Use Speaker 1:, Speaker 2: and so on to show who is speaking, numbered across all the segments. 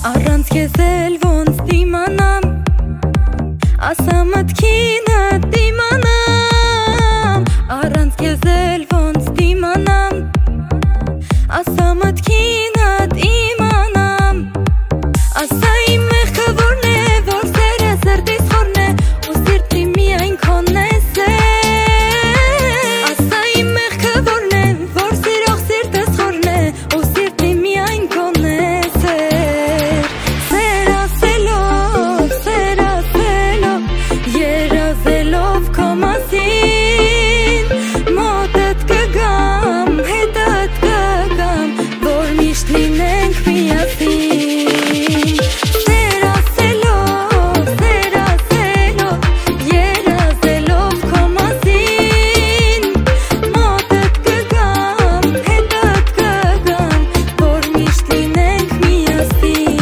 Speaker 1: Առանց քեզ էլ ոնց դիմանամ, ասա մտքինդ դիմանամ, առանց քեզ էլ ոնց դիմանամ, ասա մտքինդ իմանամ, ասա իմ մեղքը որն է, որ սերը սրտիս խորն է, ու սիրտի միայն քոնն է սեր, ասա իմ մեղքը որն է, որ սիրող սիրտս խորն է, ու սիրտի միայն քոնն է սեր, սեր ասելով, երազելով քո մասին, մոտդ կգամ, հետդ կգամ, որ միշտ լինենք միասին, սեր ասելով, երազելով քո մասին, մոտդ կգամ, հետդ կգամ, որ միշտ լինենք միասին.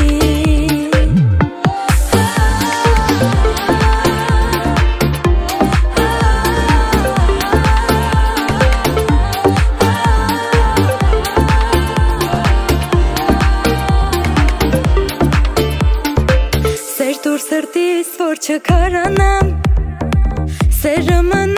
Speaker 1: Սեր դուր սրտիս, որ չքարանամ, սերը մնա